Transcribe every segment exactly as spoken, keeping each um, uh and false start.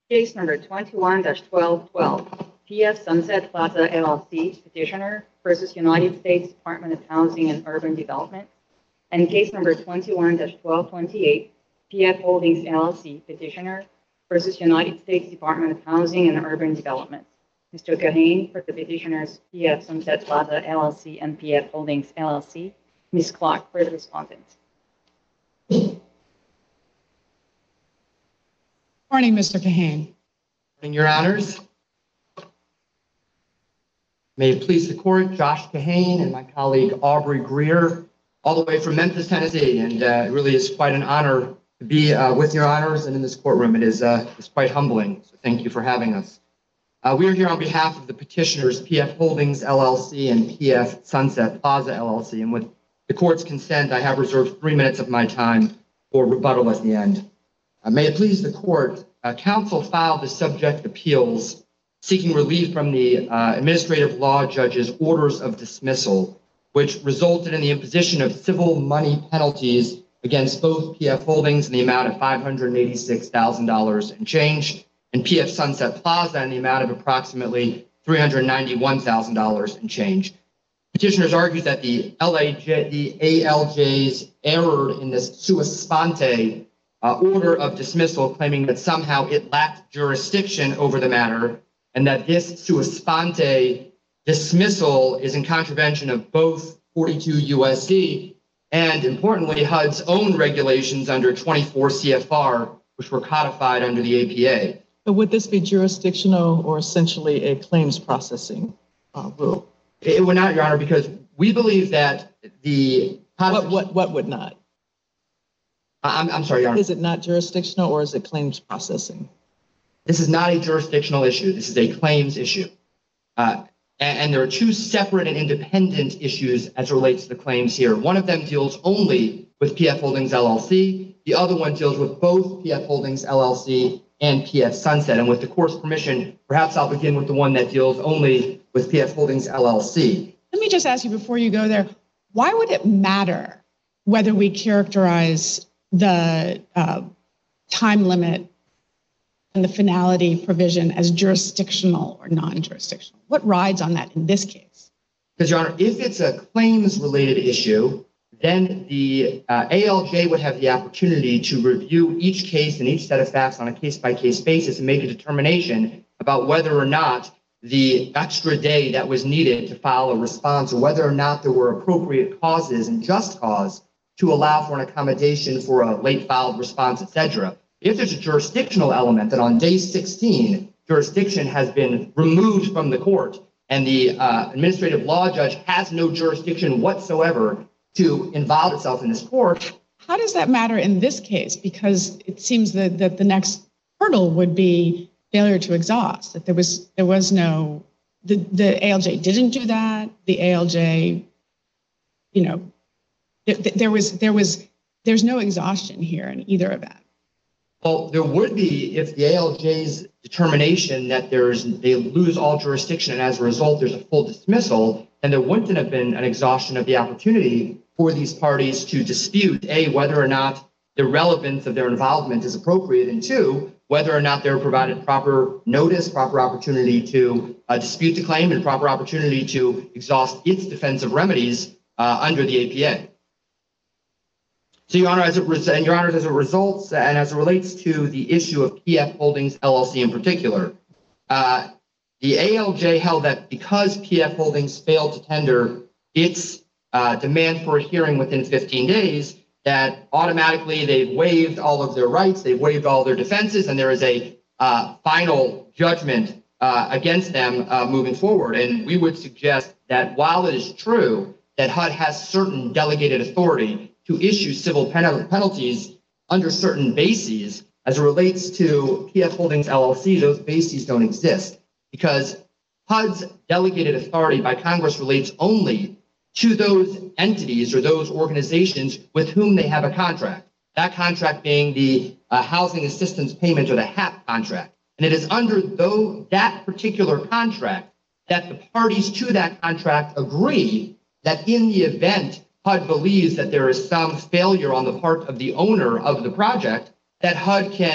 Case number twenty-one dash twelve twelve, P F Sunset Plaza L L C petitioner versus United States Department of Housing and Urban Development. And case number twenty-one dash twelve twenty-eight, P F Holdings L L C petitioner versus United States Department of Housing and Urban Development. Mister Kahane for the petitioners P F Sunset Plaza L L C and P F Holdings L L C. Miz Clark for the respondent. Morning, Mister Kahane. Morning, Your Honors. May it please the court, Josh Kahane and my colleague Aubrey Greer, all the way from Memphis, Tennessee, and uh, it really is quite an honor to be uh, with Your Honors and in this courtroom. It is uh, it's quite humbling, so thank you for having us. Uh, we are here on behalf of the petitioners P F Holdings L L C and P F Sunset Plaza L L C, and with the court's consent, I have reserved three minutes of my time for rebuttal at the end. Uh, may it please the court, uh, counsel filed the subject appeals seeking relief from the uh, administrative law judge's orders of dismissal, which resulted in the imposition of civil money penalties against both P F Holdings in the amount of five hundred eighty-six thousand dollars and change, and P F Sunset Plaza in the amount of approximately three hundred ninety-one thousand dollars and change. Petitioners argue that the L A J, the A L J's error in this sua sponte uh, order of dismissal, claiming that somehow it lacked jurisdiction over the matter, and that this sua sponte dismissal is in contravention of both forty-two U S C and, importantly, H U D's own regulations under twenty-four C F R, which were codified under the A P A. But would this be jurisdictional or essentially a claims processing uh, rule? It would not, Your Honor, because we believe that the... What, what, what would not? I'm, I'm sorry, Your Honor. Is it not jurisdictional or is it claims processing? This is not a jurisdictional issue. This is a claims issue. Uh, and, and there are two separate and independent issues as it relates to the claims here. One of them deals only with P F Holdings L L C. The other one deals with both P F Holdings L L C and P F Sunset. And with the court's permission, perhaps I'll begin with the one that deals only with P F Holdings L L C. Let me just ask you before you go there, why would it matter whether we characterize the uh, time limit and the finality provision as jurisdictional or non-jurisdictional? What rides on that in this case? Because, Your Honor, if it's a claims-related issue, then the uh, A L J would have the opportunity to review each case and each set of facts on a case-by-case basis and make a determination about whether or not the extra day that was needed to file a response, or whether or not there were appropriate causes and just cause to allow for an accommodation for a late filed response, et cetera. If there's a jurisdictional element that on day sixteen, jurisdiction has been removed from the court and the uh, administrative law judge has no jurisdiction whatsoever to involve itself in this court. How does that matter in this case? Because it seems that, that the next hurdle would be failure to exhaust, that there was there was no, the, the A L J didn't do that. The A L J, you know, th- there was, there was, there's no exhaustion here in either event. Well, there would be if the A L J's determination that there's they lose all jurisdiction and as a result there's a full dismissal, then there wouldn't have been an exhaustion of the opportunity for these parties to dispute, A, whether or not the relevance of their involvement is appropriate, and two, whether or not they're provided proper notice, proper opportunity to uh, dispute the claim, and proper opportunity to exhaust its defensive remedies uh, under the A P A. So, Your Honor, as it res- and Your Honor, as it results and as it relates to the issue of P F Holdings L L C in particular, uh, the A L J held that because P F Holdings failed to tender its uh, demand for a hearing within fifteen days, that automatically they've waived all of their rights, they've waived all their defenses, and there is a uh, final judgment uh, against them uh, moving forward. And we would suggest that while it is true that H U D has certain delegated authority to issue civil pen- penalties under certain bases, as it relates to P F Holdings L L C, those bases don't exist because H U D's delegated authority by Congress relates only to those entities or those organizations with whom they have a contract, that contract being the uh, Housing Assistance Payment or the H A P contract. And it is under though that particular contract that the parties to that contract agree that in the event H U D believes that there is some failure on the part of the owner of the project, that H U D can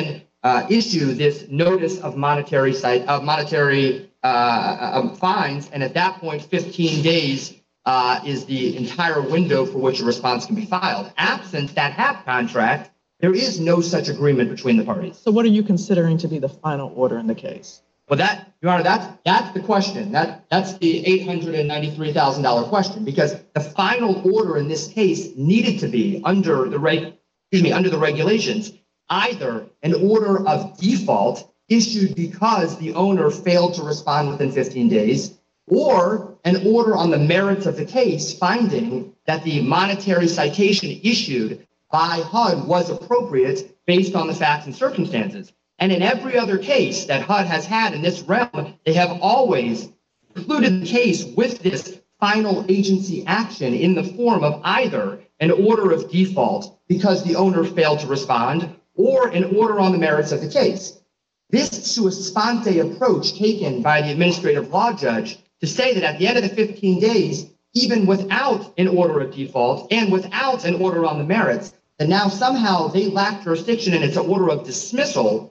uh, issue this notice of monetary site of monetary uh, uh, fines, and at that point, fifteen days uh, is the entire window for which a response can be filed. Absent that H A P contract, there is no such agreement between the parties. So what are you considering to be the final order in the case? Well, that, Your Honor, that's that's the question. That that's the eight hundred ninety-three thousand dollar question, because the final order in this case needed to be under the reg, excuse me, under the regulations, either an order of default issued because the owner failed to respond within fifteen days, or an order on the merits of the case finding that the monetary citation issued by H U D was appropriate based on the facts and circumstances. And in every other case that H U D has had in this realm, they have always concluded the case with this final agency action in the form of either an order of default because the owner failed to respond, or an order on the merits of the case. This sua sponte approach taken by the administrative law judge to say that at the end of the fifteen days, even without an order of default and without an order on the merits, that now somehow they lack jurisdiction and it's an order of dismissal.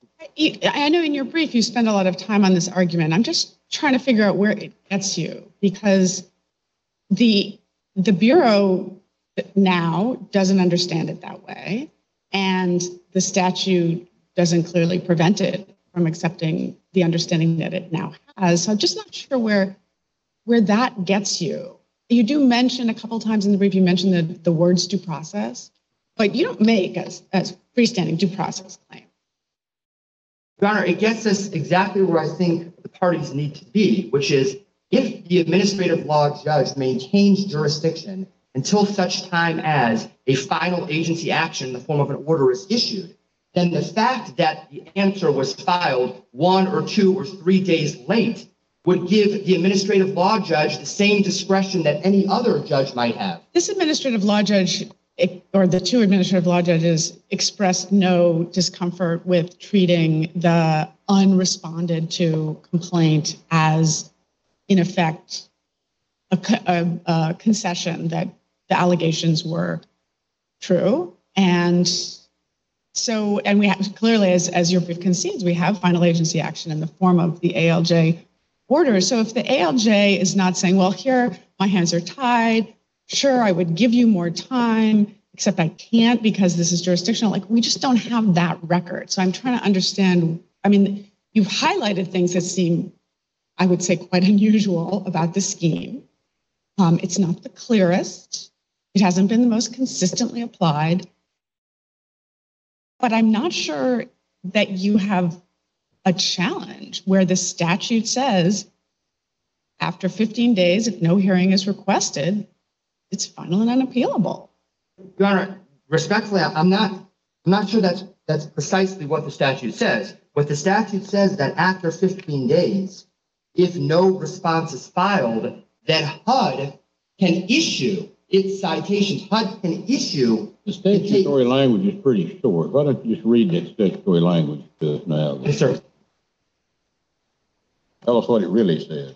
I know in your brief you spend a lot of time on this argument. I'm just trying to figure out where it gets you, because the the Bureau now doesn't understand it that way, and the statute doesn't clearly prevent it from accepting the understanding that it now has. So I'm just not sure where where that gets you. You do mention a couple times in the brief, you mentioned the, the words due process, but you don't make as as freestanding due process claim. Your Honor, it gets us exactly where I think the parties need to be, which is if the administrative law judge maintains jurisdiction until such time as a final agency action in the form of an order is issued, then the fact that the answer was filed one or two or three days late would give the administrative law judge the same discretion that any other judge might have. This administrative law judge, or the two administrative law judges, expressed no discomfort with treating the unresponded to complaint as, in effect, a, a, a concession that the allegations were true. And so, and we have clearly, as, as your brief concedes, we have final agency action in the form of the A L J order. So if the A L J is not saying, well, here, my hands are tied, sure, I would give you more time, except I can't because this is jurisdictional. Like, we just don't have that record. So I'm trying to understand. I mean, you've highlighted things that seem, I would say, quite unusual about the scheme. Um, it's not the clearest. It hasn't been the most consistently applied. But I'm not sure that you have a challenge where the statute says after fifteen days, if no hearing is requested, it's final and unappealable. Your Honor, respectfully, I'm not, I'm not sure that's that's precisely what the statute says. What the statute says that after fifteen days, if no response is filed, then H U D can issue its citations. H U D can issue. The statutory language is pretty short. Why don't you just read that statutory language to us now? Yes, sir. Tell us what it really says.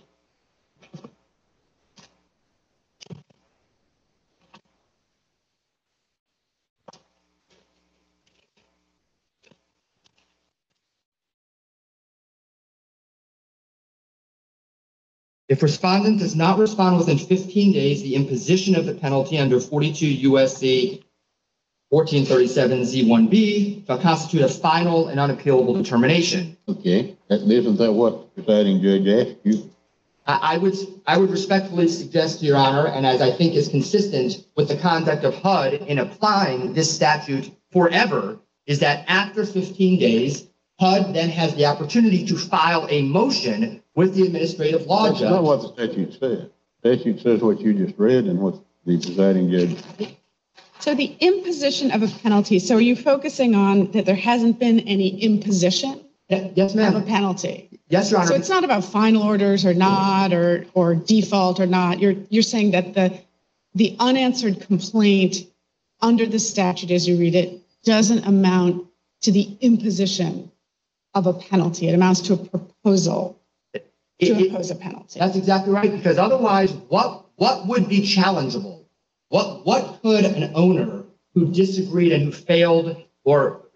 If respondent does not respond within fifteen days, the imposition of the penalty under forty-two U S C fourteen thirty-seven Z one B shall constitute a final and unappealable determination. Okay, that, isn't that what the presiding judge asked you? I, I would I would respectfully suggest, Your Honor, and as I think is consistent with the conduct of H U D in applying this statute forever, is that after fifteen days, H U D then has the opportunity to file a motion with the administrative law That's judge. not what the statute says. The statute says what you just read and what the presiding judge. So the imposition of a penalty, so are you focusing on that there hasn't been any imposition Yes, of a ma'am. penalty? Yes, Your Honor. So it's not about final orders or not, or or default or not. You're you're saying that the the unanswered complaint under the statute, as you read it, doesn't amount to the imposition of a penalty. It amounts to a proposal to It- it- impose a penalty. That's exactly right, because otherwise, what what would be challengeable? What what could an owner who disagreed and who failed, or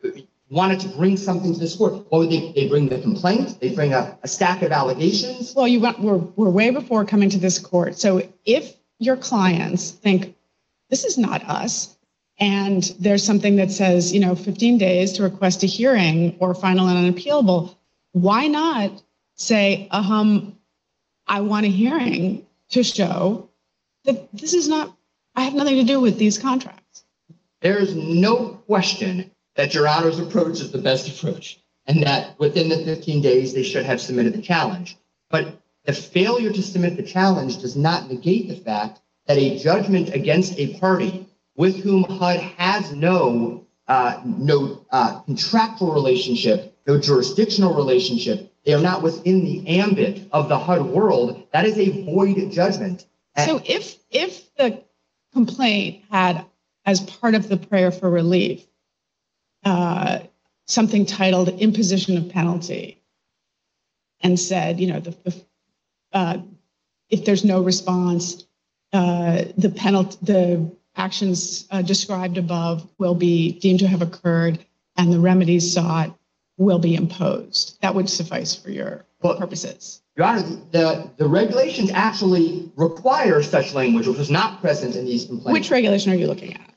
wanted to bring something to this court, what would they, they bring the complaint? They bring a, a stack of allegations? Well, you went, we're, we're way before coming to this court. So if your clients think this is not us, and there's something that says, you know, fifteen days to request a hearing or final and unappealable, why not say, um, I want a hearing to show that this is not, I have nothing to do with these contracts. There's no question that Your Honor's approach is the best approach, and that within the fifteen days, they should have submitted the challenge. But the failure to submit the challenge does not negate the fact that a judgment against a party with whom H U D has no, uh, no uh, contractual relationship, no jurisdictional relationship, they are not within the ambit of the H U D world, that is a void judgment. So if if the complaint had, as part of the prayer for relief, uh, something titled imposition of penalty, and said, you know, the, the uh, if there's no response, uh, the penalty, the actions uh, described above will be deemed to have occurred, and the remedies sought will be imposed. That would suffice for your Well, purposes. Your Honor, the, the regulations actually require such language, which was not present in these complaints. Which regulation are you looking at?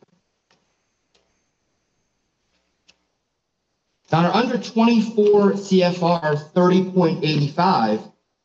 Your Honor, under twenty-four C F R thirty point eighty-five,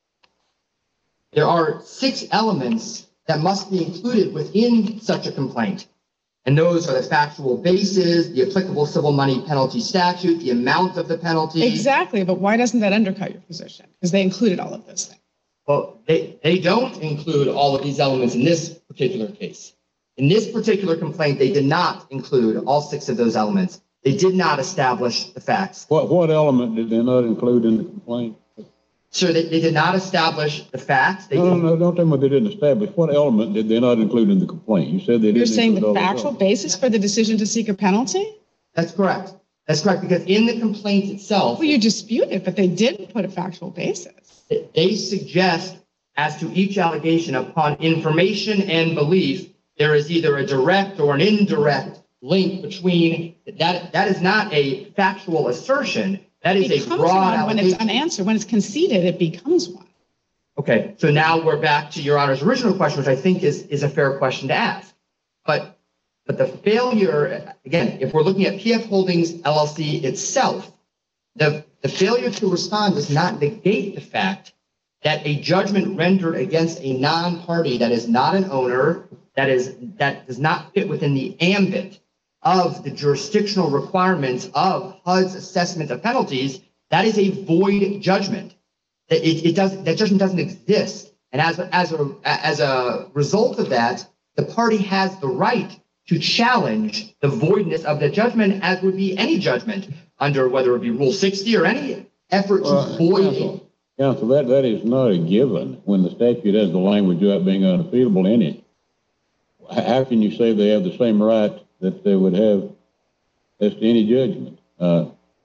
there are six elements that must be included within such a complaint. And those are the factual basis, the applicable civil money penalty statute, the amount of the penalty. Exactly, but why doesn't that undercut your position? Because they included all of those things. Well, they, they don't include all of these elements in this particular case. In this particular complaint, they did not include all six of those elements. They did not establish the facts. What, what element did they not include in the complaint? Sir, they, they did not establish the facts. They No, no, did- no, don't tell me they didn't establish. What element did they not include in the complaint? You said they didn't. You're saying include the all of factual them. basis for the decision to seek a penalty? That's correct. That's correct, because in the complaint itself, Well, you dispute it, but they did put a factual basis. they suggest as to each allegation upon information and belief, there is either a direct or an indirect link between that. That is not a factual assertion. That It is a becomes broad one when it's allegation. unanswered. When it's conceded, it becomes one. Okay, so now we're back to Your Honor's original question, which I think is, is a fair question to ask. But, but the failure, again, if we're looking at P F Holdings L L C itself, the, the failure to respond does not negate the fact that a judgment rendered against a non-party that is not an owner, that is that does not fit within the ambit of the jurisdictional requirements of H U D's assessment of penalties, that is a void judgment. It, it does, that judgment doesn't exist. And as, as, a, as a result of that, the party has the right to challenge the voidness of the judgment, as would be any judgment under whether it be Rule sixty or any effort to Well, void it. Counsel, Counsel, that, that is not a given when the statute has the language about being unappealable in it. H- How can you say they have the same right that they would have as to any judgment? Uh,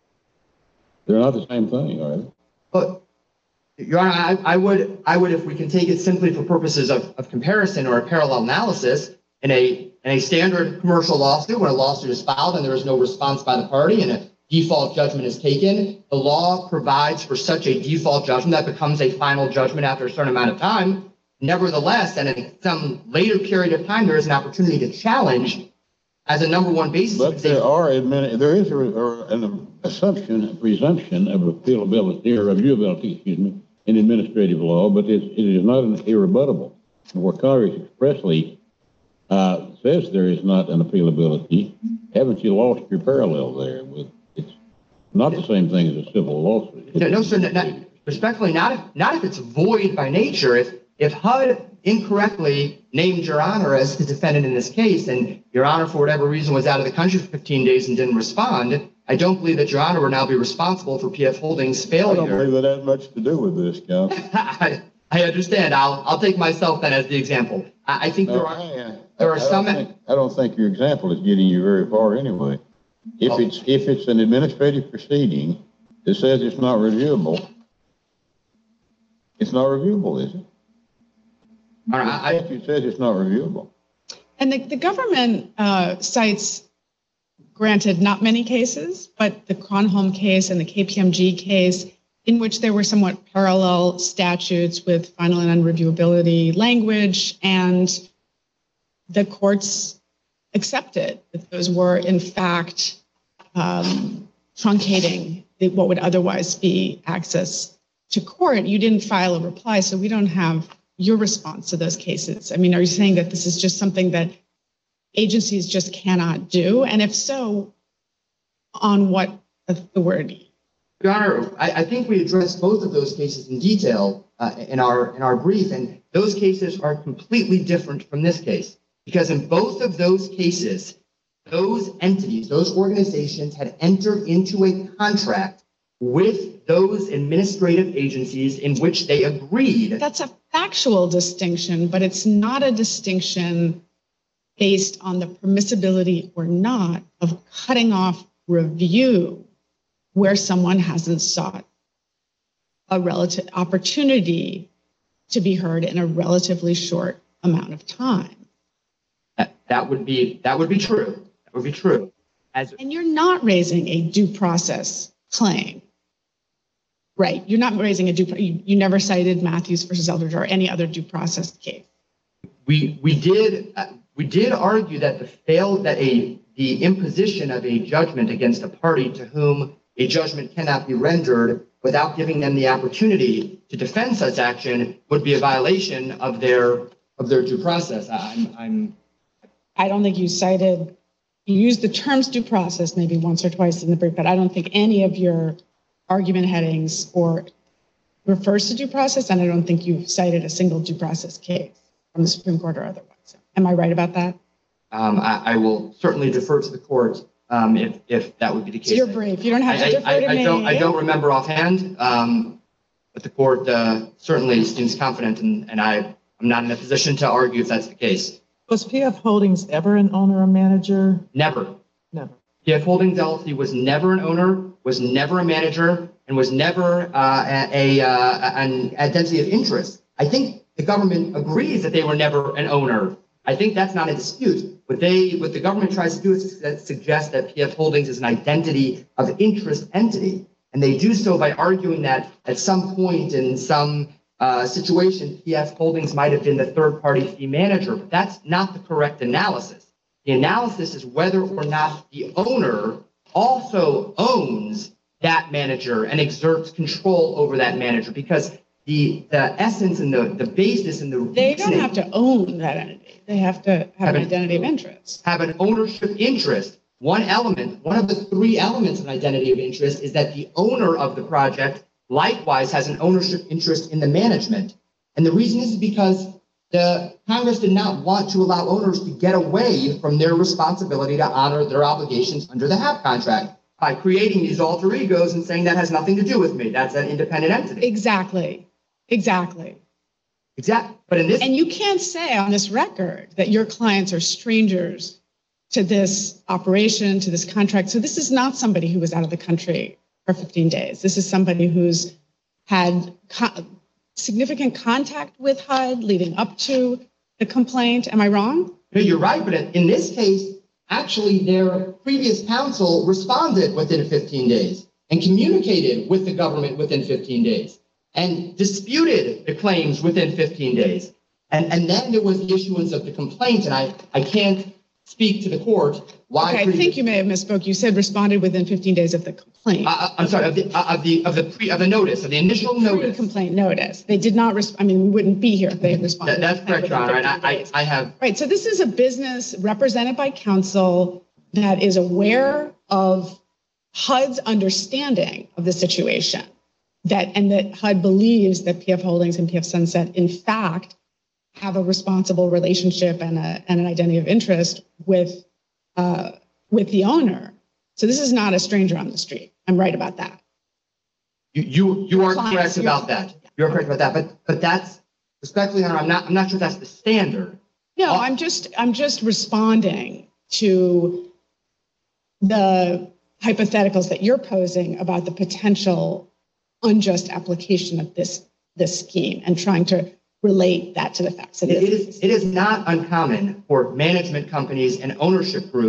they're not the same thing, are they? But, Your Honor, I, I would, I would, if we can take it simply for purposes of, of comparison or a parallel analysis, in a, in a standard commercial lawsuit, when a lawsuit is filed and there is no response by the party and a default judgment is taken, the law provides for such a default judgment that becomes a final judgment after a certain amount of time. Nevertheless, and in some later period of time, there is an opportunity to challenge as a number one basis. But there are, admin- there is a, or an assumption, a presumption of appealability or reviewability, excuse me, in administrative law, but it, it is not an irrebuttable. Where Congress expressly uh, says there is not an appealability, haven't you lost your parallel there? With it's not the same thing as a civil lawsuit. No, no, sir, not, not- respectfully, not if, not if it's void by nature. If, if H U D incorrectly named Your Honor as the defendant in this case, and Your Honor, for whatever reason, was out of the country for fifteen days and didn't respond, I don't believe that Your Honor will now be responsible for P F Holdings' I failure. don't believe that has much to do with this, Counsel. I, I understand. I'll, I'll take myself then as the example. I, I think there No, are, I- there are I don't some- think- I don't think your example is getting you very far anyway. If Oh. it's, if it's an administrative proceeding that says it's not reviewable, it's not reviewable, is it? All right, The I, statute says it's not reviewable. And the, the government uh, cites granted, not many cases, but the Kronholm case and the K P M G case, in which there were somewhat parallel statutes with final and unreviewability language, and the courts accepted that those were, in fact, um, truncating what would otherwise be access to court. You didn't file a reply, so we don't have your response to those cases. I mean, are you saying that this is just something that agencies just cannot do? And if so, on what authority? Your Honor, I, I think we addressed both of those cases in detail uh, in our in our brief, and those cases are completely different from this case, because in both of those cases, those entities, those organizations had entered into a contract with those administrative agencies in which they agreed. That's a factual distinction, but it's not a distinction based on the permissibility or not of cutting off review where someone hasn't sought a relative opportunity to be heard in a relatively short amount of time. That, that would be that would be true. That would be true. As and you're not raising a due process claim, right? You're not raising a due. You, you never cited Matthews versus Eldridge or any other due process case. we we did uh, we did argue that the fail that a the imposition of a judgment against a party to whom a judgment cannot be rendered without giving them the opportunity to defend such action would be a violation of their of their due process. I'm I'm I don't think you cited, you used the terms due process maybe once or twice in the brief, but I don't think any of your argument headings or refers to due process, and I don't think you've cited a single due process case from the Supreme Court or otherwise. Am I right about that? Um, I, I will certainly defer to the court um, if if that would be the case. It's your brief. You don't have to I, defer I, to I me. don't I don't remember offhand, um, but the court uh, certainly seems confident, and, and I I'm not in a position to argue if that's the case. Was P F Holdings ever an owner or manager? Never. Never. P F Holdings L L C was never an owner, was never a manager, and was never uh, a, a uh, an identity of interest. I think the government agrees that they were never an owner. I think that's not a dispute. What they, what the government tries to do is to suggest that P F Holdings is an identity of interest entity, and they do so by arguing that at some point in some uh, situation, P F Holdings might have been the third-party fee manager, but that's not the correct analysis. The analysis is whether or not the owner also owns that manager and exerts control over that manager, because the the essence and the, the basis and the They don't have to own that entity. They have to have, Have an an- identity of interest. have an ownership interest. One element, one of the three elements of an identity of interest is that the owner of the project likewise has an ownership interest in the management. And the reason is because the Congress did not want to allow owners to get away from their responsibility to honor their obligations under the H A P contract by creating these alter egos and saying that has nothing to do with me. That's an independent entity. Exactly. Exactly. Exactly. But in this, And you can't say on this record that your clients are strangers to this operation, to this contract. So this is not somebody who was out of the country for fifteen days. This is somebody who's had co- significant contact with H U D leading up to the complaint. Am I wrong? no, you're right. But in this case, actually, their previous counsel responded within fifteen days and communicated with the government within fifteen days and disputed the claims within fifteen days. And, and then there was the issuance of the complaint, and I, I can't speak to the court why. Okay, I previous- think you may have misspoke. You said responded within fifteen days of the complaint. Uh, I'm sorry, of the, uh, of the, of the pre, of the notice, of the initial notice. Complaint notice. They did not, res- I mean, we wouldn't be here if they had responded. That, that's to correct, Your Honor, and within I, fifteen I, days. I have, Right, so this is a business represented by counsel that is aware of H U D's understanding of the situation, that and that H U D believes that P F Holdings and P F Sunset, in fact, have a responsible relationship and, a, and an identity of interest with, uh, with the owner. So this is not a stranger on the street. I'm right about that. you, you, you are Clients, correct you're- about that. You're correct about that, but, but that's, respectfully, Your Honor, I'm not, I'm not sure that's the standard. No, Oh. I'm just, I'm just responding to the hypotheticals that you're posing about the potential unjust application of this, this scheme and trying to relate that to the facts of It this. is, it is not uncommon for management companies and ownership groups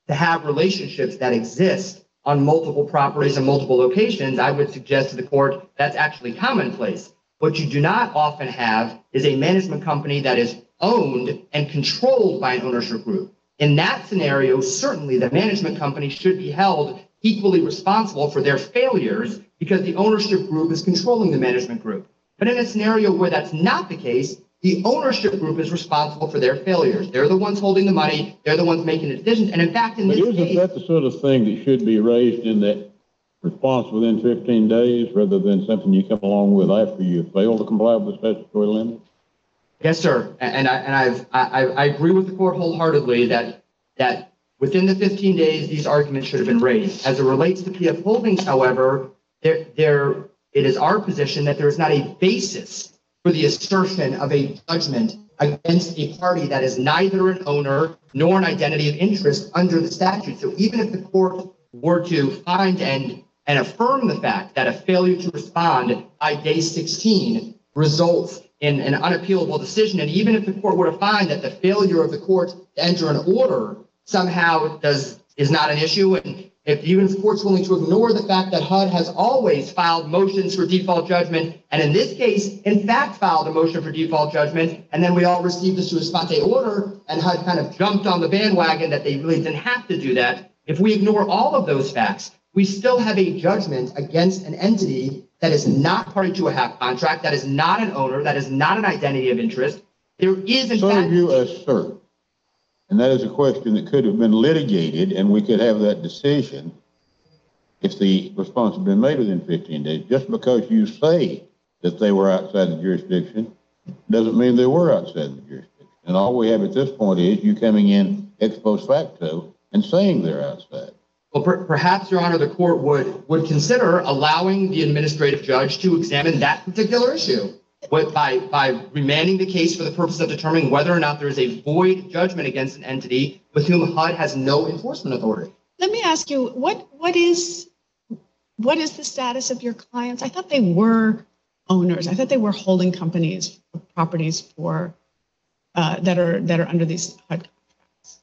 to have relationships that exist on multiple properties and multiple locations, I would suggest to the court that's actually commonplace. What you do not often have is a management company that is owned and controlled by an ownership group. In that scenario, certainly the management company should be held equally responsible for their failures because the ownership group is controlling the management group. But in a scenario where that's not the case, the ownership group is responsible for their failures. They're the ones holding the money. They're the ones making the decisions. And in fact, in But this isn't case, that the sort of thing that should be raised in that response within fifteen days rather than something you come along with after you fail to comply with the statutory limit? yes, sir. And I and I've I, I agree with the court wholeheartedly that that within the fifteen days these arguments should have been raised. As it relates to P F Holdings, however, there there it is our position that there is not a basis for the assertion of a judgment against a party that is neither an owner nor an identity of interest under the statute. So even if the court were to find and and affirm the fact that a failure to respond by day sixteen results in an unappealable decision, and even if the court were to find that the failure of the court to enter an order somehow does is not an issue, and if even if the court's willing to ignore the fact that H U D has always filed motions for default judgment, and in this case, in fact, filed a motion for default judgment, and then we all received a sua sponte order, and H U D kind of jumped on the bandwagon that they really didn't have to do that. If we ignore all of those facts, we still have a judgment against an entity that is not party to a H A P contract, that is not an owner, that is not an identity of interest. There is, in So fact, you assert, and that is a question that could have been litigated, and we could have that decision if the response had been made within fifteen days. Just because you say that they were outside the jurisdiction doesn't mean they were outside the jurisdiction. And all we have at this point is you coming in ex post facto and saying they're outside. well, per- perhaps, Your Honor, the court would would consider allowing the administrative judge to examine that particular issue with, by by remanding the case for the purpose of determining whether or not there is a void judgment against an entity with whom H U D has no enforcement authority. Let me ask you, what what is what is the status of your clients? I thought they were owners. I thought they were holding companies, properties for uh, that are that are under these H U D contracts.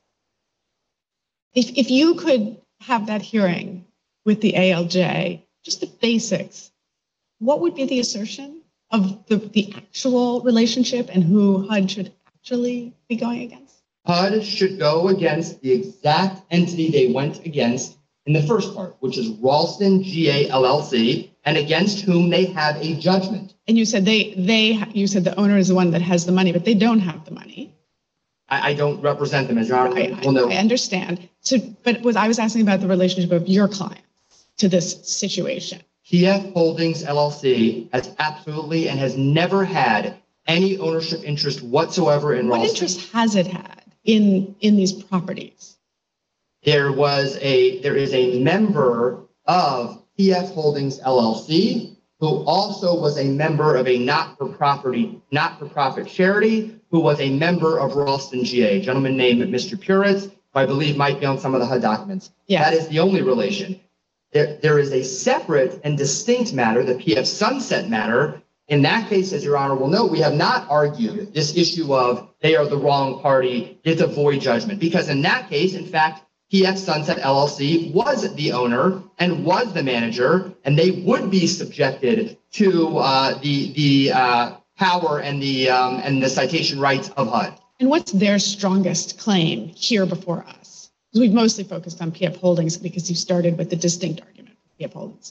If if you could have that hearing with the A L J, just the basics, what would be the assertion of the, the actual relationship and who H U D should actually be going against? H U D should go against the exact entity they went against in the first part, which is Ralston G A L L C, and against whom they have a judgment. And you said they they you said the owner is the one that has the money, but they don't have the money. I, I don't represent them, as Your Honor I, will know. I understand. So, but was I was asking about the relationship of your clients to this situation? P F Holdings L L C has absolutely and has never had any ownership interest whatsoever in What Ralston. interest has it had in in these properties? There was a there is a member of P F Holdings L L C who also was a member of a not-for-profit not-for-profit charity who was a member of Ralston G A, a gentleman named Mister Puritz, who I believe might be on some of the H U D documents. Yes. That is the only relation. There, there is a separate and distinct matter, the P F Sunset matter. In that case, as Your Honor will note, we have not argued this issue of they are the wrong party, it's a void judgment, because in that case, in fact, P F Sunset L L C was the owner and was the manager, and they would be subjected to uh, the the uh, power and the um, and the citation rights of H U D. And what's their strongest claim here before us? Because we've mostly focused on P F Holdings because you started with the distinct argument for P F Holdings.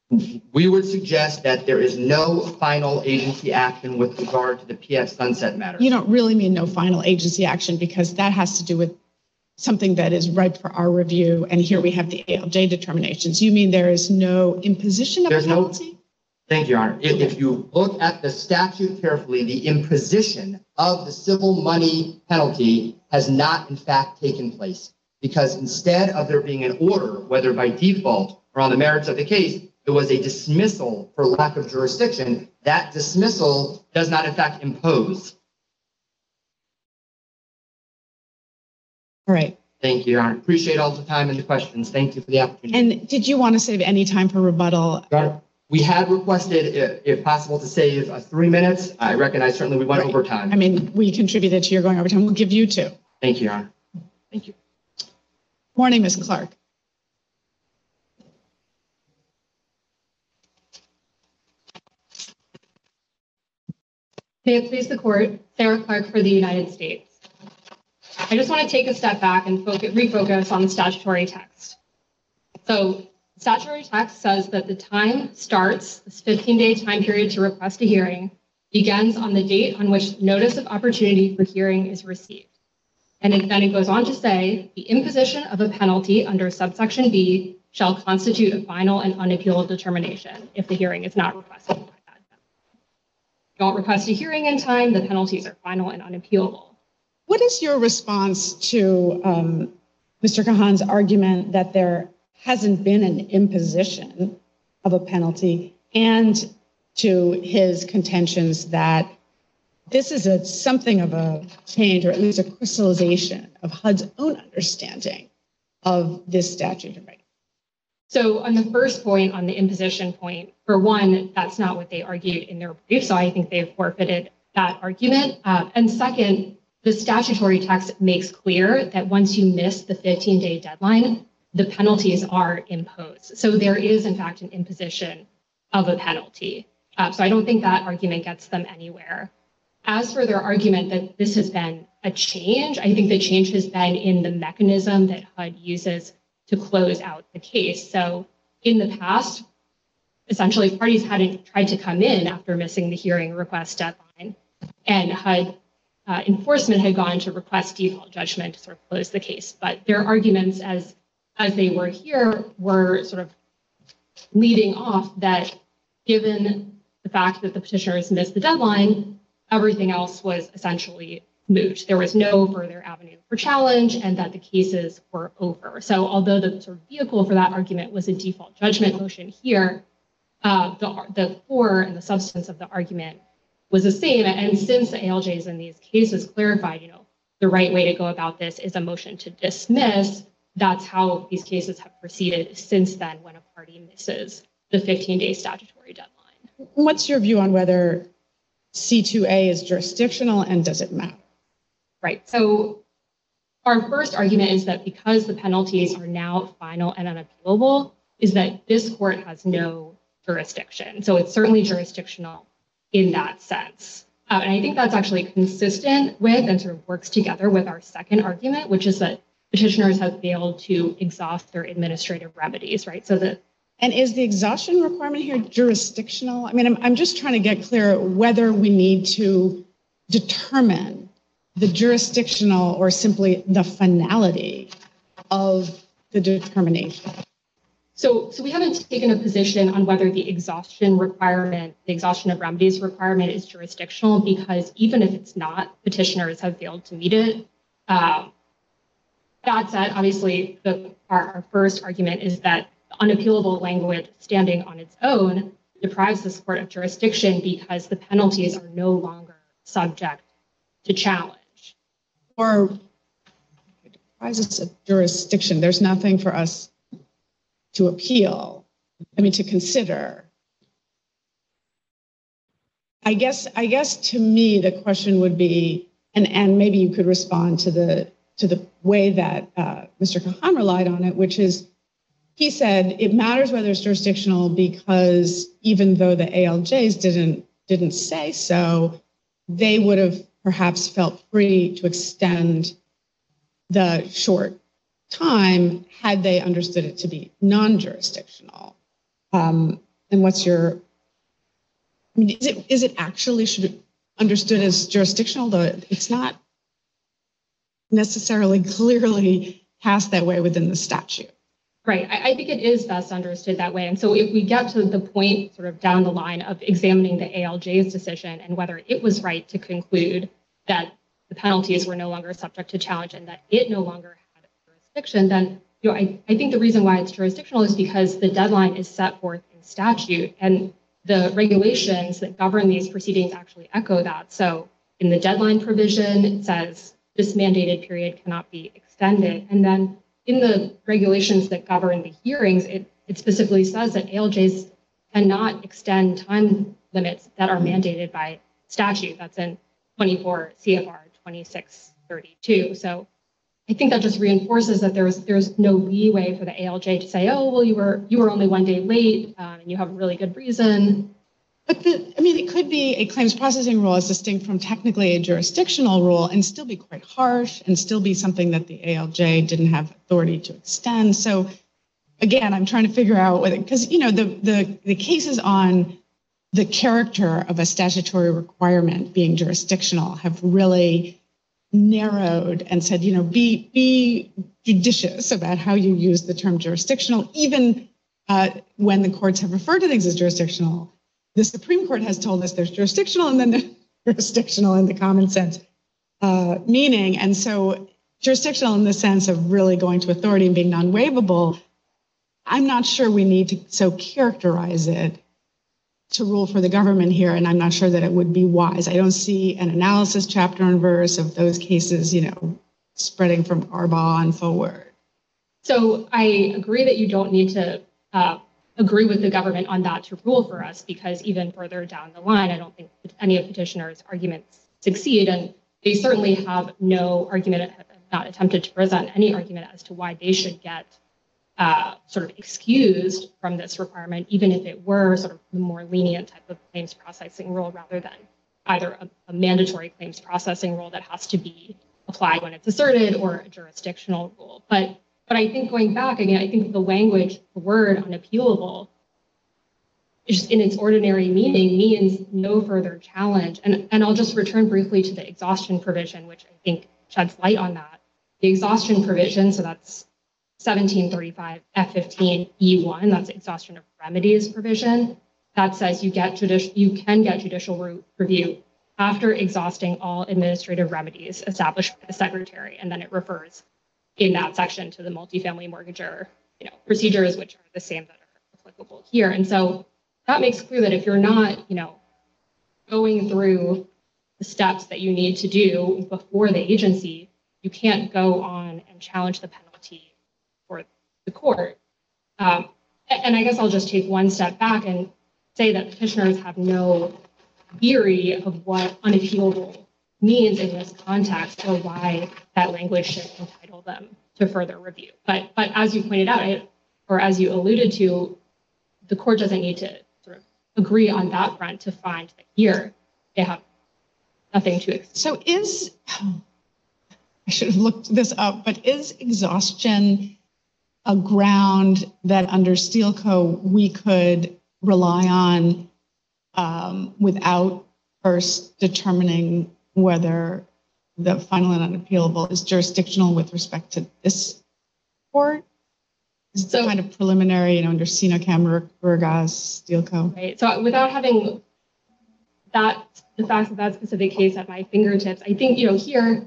We would suggest that there is no final agency action with regard to the P F Sunset matter. You don't really mean no final agency action because that has to do with something that is ripe for our review. And here we have the A L J determinations. You mean there is no imposition of There's a no- penalty? Thank you, Your Honor. If, if you look at the statute carefully, the imposition of the civil money penalty has not, in fact, taken place. Because instead of there being an order, whether by default or on the merits of the case, there was a dismissal for lack of jurisdiction. That dismissal does not, in fact, impose. All right. Thank you, Your Honor. Appreciate all the time and the questions. Thank you for the opportunity. And did you want to save any time for rebuttal? Your Honor, we had requested, if, if possible, to save uh, three minutes. I recognize certainly we went Right. over time. I mean, we contributed to your going over time. We'll give you two. Thank you, Your Honor. Thank you. Morning, Miz Clark. May it please the court, Sarah Clark for the United States. I just want to take a step back and focus, refocus on the statutory text. So statutory text says that the time starts, this fifteen-day time period to request a hearing, begins on the date on which notice of opportunity for hearing is received. And it, then it goes on to say, the imposition of a penalty under subsection B shall constitute a final and unappealable determination if the hearing is not requested by that deadline. If you don't request a hearing in time, the penalties are final and unappealable. What is your response to um, Mister Kahan's argument that there hasn't been an imposition of a penalty, and to his contentions that this is a something of a change, or at least a crystallization of H U D's own understanding of this statute and regulation? So on the first point, on the imposition point, for one, that's not what they argued in their brief, so I think they've forfeited that argument. Uh, and second, the statutory text makes clear that once you miss the fifteen-day deadline, the penalties are imposed. So there is, in fact, an imposition of a penalty. Uh, so I don't think that argument gets them anywhere. As for their argument that this has been a change, I think the change has been in the mechanism that H U D uses to close out the case. So in the past, essentially parties hadn't tried to come in after missing the hearing request deadline, and H U D uh, enforcement had gone to request default judgment to sort of close the case. But their arguments as, as they were here were sort of leading off that given the fact that the petitioners missed the deadline, everything else was essentially moot. There was no further avenue for challenge, and that the cases were over. So although the sort of vehicle for that argument was a default judgment motion here, uh, the, the core and the substance of the argument was the same. And since the A L Js in these cases clarified, you know, the right way to go about this is a motion to dismiss, that's how these cases have proceeded since then when a party misses the fifteen-day statutory deadline. What's your view on whether C two A is jurisdictional, and does it matter? Right. So our first argument is that because the penalties are now final and unappealable, is that this court has no jurisdiction. So it's certainly jurisdictional in that sense. Uh, and I think that's actually consistent with and sort of works together with our second argument, which is that petitioners have failed to exhaust their administrative remedies, right? So that And is the exhaustion requirement here jurisdictional? I mean, I'm, I'm just trying to get clear whether we need to determine the jurisdictional or simply the finality of the determination. So, so we haven't taken a position on whether the exhaustion requirement, the exhaustion of remedies requirement is jurisdictional, because even if it's not, petitioners have failed to meet it. Um, that said, obviously, the, our, our first argument is that unappealable language standing on its own deprives this court of jurisdiction because the penalties are no longer subject to challenge. Or it deprives us of jurisdiction. There's nothing for us to appeal, I mean, to consider. I guess, I guess to me, the question would be, and, and maybe you could respond to the, to the way that uh, Mister Kahan relied on it, which is, he said it matters whether it's jurisdictional because even though the A L Js didn't didn't say so, they would have perhaps felt free to extend the short time had they understood it to be non-jurisdictional. Um, and what's your, I mean, is it is it actually should it understood as jurisdictional, though it's not necessarily clearly cast that way within the statute? Right. I, I think it is best understood that way. And so if we get to the point sort of down the line of examining the A L J's decision and whether it was right to conclude that the penalties were no longer subject to challenge and that it no longer had jurisdiction, then you know, I, I think the reason why it's jurisdictional is because the deadline is set forth in statute and the regulations that govern these proceedings actually echo that. So in the deadline provision, it says this mandated period cannot be extended. And then in the regulations that govern the hearings, it, it specifically says that A L Js cannot extend time limits that are mandated by statute. That's in twenty-four C F R twenty-six thirty-two. So I think that just reinforces that there's there's no leeway for the A L J to say, oh, well, you were you were only one day late um, and you have a really good reason. But the, I mean, it could be a claims processing rule as distinct from technically a jurisdictional rule and still be quite harsh and still be something that the A L J didn't have authority to extend. So again, I'm trying to figure out whether, because, you know, the, the, the cases on the character of a statutory requirement being jurisdictional have really narrowed and said, you know, be, be judicious about how you use the term jurisdictional, even uh, when the courts have referred to things as jurisdictional. The Supreme Court has told us there's jurisdictional and then there's jurisdictional in the common sense uh, meaning. And so jurisdictional in the sense of really going to authority and being non-waivable, I'm not sure we need to so characterize it to rule for the government here, and I'm not sure that it would be wise. I don't see an analysis chapter and verse of those cases, you know, spreading from Arbaugh and forward. So I agree that you don't need to uh, agree with the government on that to rule for us, because even further down the line, I don't think any of petitioners' arguments succeed, and they certainly have no argument, have not attempted to present any argument as to why they should get uh, sort of excused from this requirement, even if it were sort of the more lenient type of claims processing rule rather than either a, a mandatory claims processing rule that has to be applied when it's asserted or a jurisdictional rule. But But I think going back, again, I think the language, the word unappealable, just in its ordinary meaning means no further challenge. And, and I'll just return briefly to the exhaustion provision, which I think sheds light on that. The exhaustion provision, so that's seventeen thirty-five F fifteen E one, that's exhaustion of remedies provision. That says you get judici- you can get judicial re- review after exhausting all administrative remedies established by the secretary, and then it refers in that section to the multifamily mortgager, you know, procedures, which are the same that are applicable here. And so that makes clear that if you're not, you know, going through the steps that you need to do before the agency, you can't go on and challenge the penalty for the court. Um, and I guess I'll just take one step back and say that petitioners have no theory of what unappealable means in this context, or why that language should entitle them to further review. But but as you pointed out, I, or as you alluded to, the court doesn't need to sort of agree on that front to find that here they have nothing to expect. So is, I should have looked this up, but is exhaustion a ground that under Steel Co. we could rely on um, without first determining whether the final and unappealable is jurisdictional with respect to this court? Is it So- kind of preliminary, you know, under Sino Cam, Burgas, Steel Co.? Right. So without having that, the facts of that specific case at my fingertips, I think, you know, here,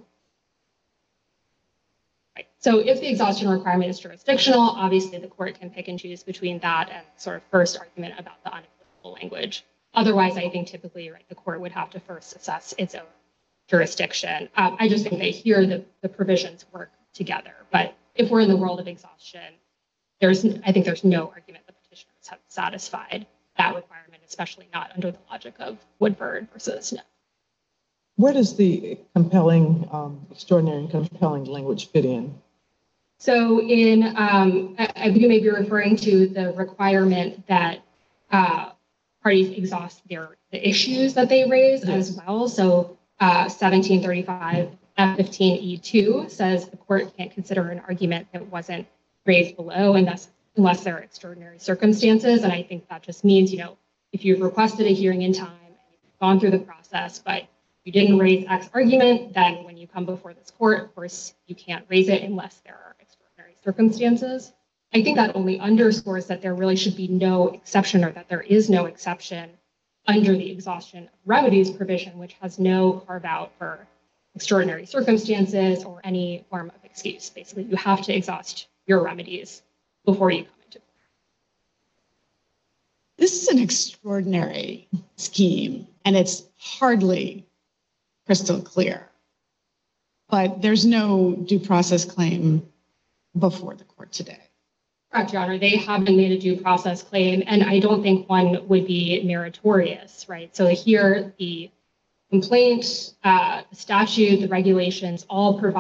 right. So if the exhaustion requirement is jurisdictional, obviously the court can pick and choose between that and sort of first argument about the unapplicable language. Otherwise, I think typically, right, the court would have to first assess its own jurisdiction. Um, I just think that here the, the provisions work together. But if we're in the world of exhaustion, there's I think there's no argument the petitioners have satisfied that requirement, especially not under the logic of Woodford versus Smith. Where does the compelling, um, extraordinary and compelling language fit in? So in, um, I, I think you may be referring to the requirement that uh, parties exhaust their the issues that they raise Yes. as well. So uh, seventeen thirty-five F fifteen E two says the court can't consider an argument that wasn't raised below, and thus unless there are extraordinary circumstances. And I think that just means, you know, if you've requested a hearing in time and you've gone through the process, but you didn't raise X argument, then when you come before this court, of course, you can't raise it unless there are extraordinary circumstances. I think that only underscores that there really should be no exception, or that there is no exception under the exhaustion of remedies provision, which has no carve out for extraordinary circumstances or any form of excuse. Basically, you have to exhaust your remedies before you come into court. This is an extraordinary scheme, and it's hardly crystal clear. But there's no due process claim before the court today. Correct, Your Honor. They haven't made a due process claim, and I don't think one would be meritorious, right? So here, the complaint, uh, the statute, the regulations all provide for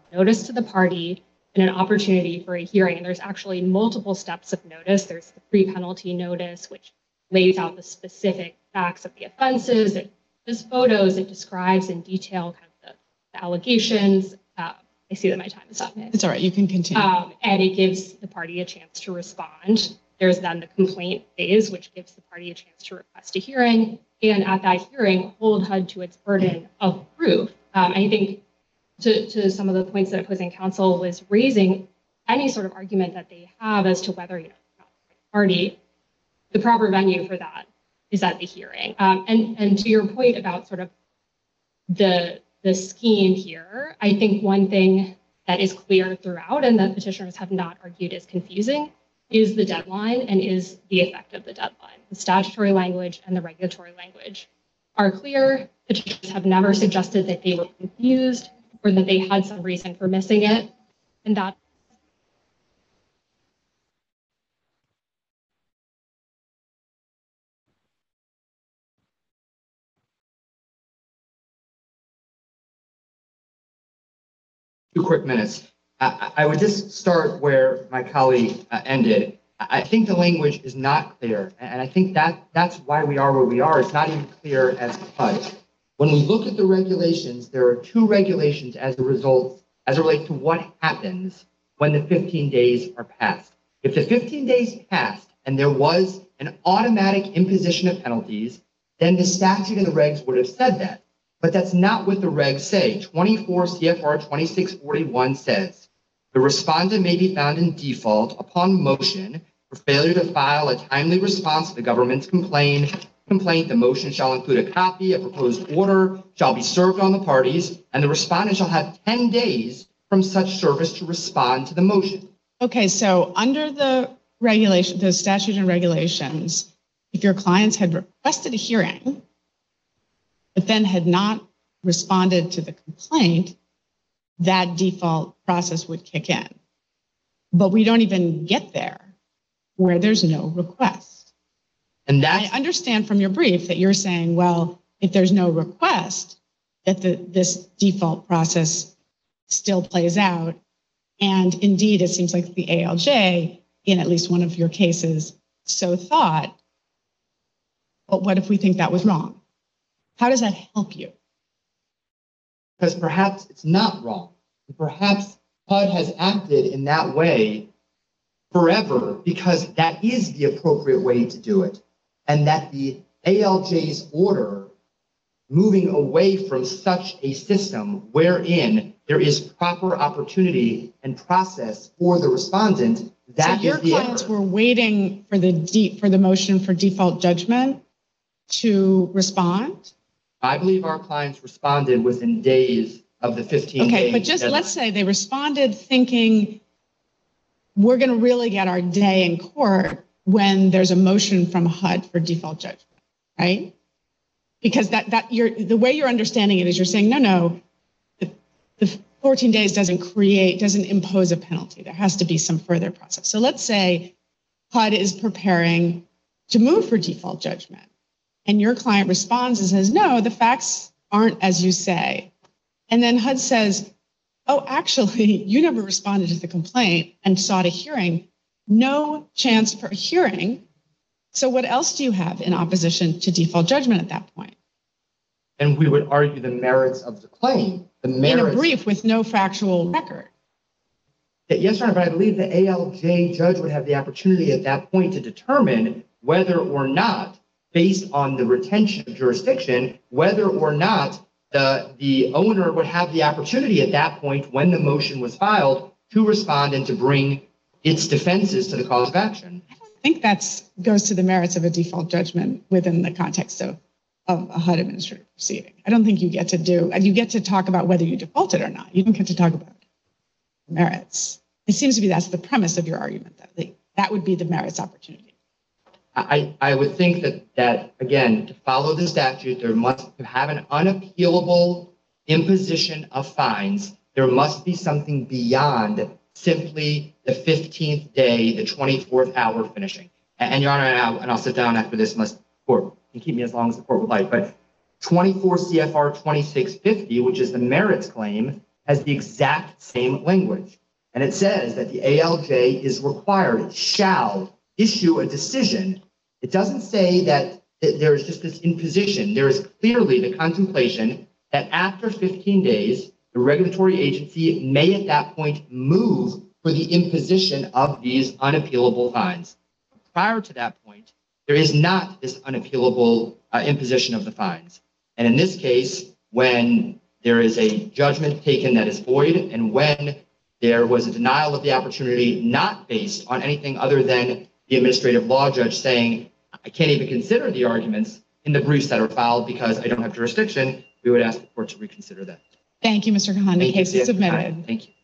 notice to the party and an opportunity for a hearing. And there's actually multiple steps of notice. There's the pre-penalty notice, which lays out the specific facts of the offenses. It has photos. It describes in detail kind of the, the allegations. Uh, I see that my time is up. It's all right. You can continue. Um, and it gives the party a chance to respond. There's then the complaint phase, which gives the party a chance to request a hearing. And at that hearing, hold H U D to its burden of proof. Um, I think to, to some of the points that opposing counsel was raising, any sort of argument that they have as to whether, you know, not the party, the proper venue for that is at the hearing. Um, and, and to your point about sort of the, the scheme here, I think one thing that is clear throughout and that petitioners have not argued is confusing is the deadline and is the effect of the deadline. The statutory language and the regulatory language are clear. Petitioners have never suggested that they were confused or that they had some reason for missing it. And that Two quick minutes. I, I would just start where my colleague uh, ended. I think the language is not clear, and I think that that's why we are where we are. It's not even clear as to H U D. When we look at the regulations, there are two regulations as a result, as it relates to what happens when the fifteen days are passed. If the fifteen days passed and there was an automatic imposition of penalties, then the statute and the regs would have said that. But that's not what the regs say. twenty-four C F R twenty-six forty-one says, the respondent may be found in default upon motion for failure to file a timely response to the government's complaint. Complaint, the motion shall include a copy, a proposed order shall be served on the parties, and the respondent shall have ten days from such service to respond to the motion. Okay, so under the regulation, the statute and regulations, if your clients had requested a hearing, but then had not responded to the complaint, that default process would kick in. But we don't even get there where there's no request. And that's, I understand from your brief that you're saying, well, if there's no request, that the, this default process still plays out. And indeed, it seems like the A L J, in at least one of your cases, so thought. But what if we think that was wrong? How does that help you? because perhaps it's not wrong. Perhaps H U D has acted in that way forever because that is the appropriate way to do it. And that the A L J's order moving away from such a system wherein there is proper opportunity and process for the respondent, that so your is the clients error. were waiting for the de- for the motion for default judgment to respond? I believe our clients responded within days of the fifteen Okay, day but just deadline. let's say they responded thinking we're going to really get our day in court when there's a motion from H U D for default judgment, right? Because that that you're the way you're understanding it is you're saying no, no, the, the fourteen days doesn't create doesn't impose a penalty. There has to be some further process. So let's say H U D is preparing to move for default judgment, and your client responds and says, no, the facts aren't as you say. And then H U D says, oh, actually, you never responded to the complaint and sought a hearing. No chance for a hearing. So what else do you have in opposition to default judgment at that point? And we would argue the merits of the claim. The merits. In a brief with no factual record. Yes, Your Honor, but I believe the A L J judge would have the opportunity at that point to determine whether or not, based on the retention of jurisdiction, whether or not the, the owner would have the opportunity at that point when the motion was filed to respond and to bring its defenses to the cause of action. I think that goes to the merits of a default judgment within the context of, of a H U D administrative proceeding. I don't think you get to do, and you get to talk about whether you defaulted or not. You don't get to talk about merits. It seems to be that's the premise of your argument, that the, that would be the merits opportunity. I, I would think that, that, again, to follow the statute, there must have an unappealable imposition of fines. There must be something beyond simply the fifteenth day, the twenty-fourth hour finishing. And, and Your Honor, and I'll, and I'll sit down after this unless the court can keep me as long as the court would like, but twenty-four C F R twenty-six fifty, which is the merits claim, has the exact same language. And it says that the A L J is required, shall issue a decision. It doesn't say that there is just this imposition. There is clearly the contemplation that after fifteen days, the regulatory agency may at that point move for the imposition of these unappealable fines. Prior to that point, there is not this unappealable uh, imposition of the fines. And in this case, when there is a judgment taken that is void, and when there was a denial of the opportunity not based on anything other than the administrative law judge saying, I can't even consider the arguments in the briefs that are filed because I don't have jurisdiction, we would ask the court to reconsider that. Thank you, Mister Kahan. The Thank you case for is your time. submitted. Thank you.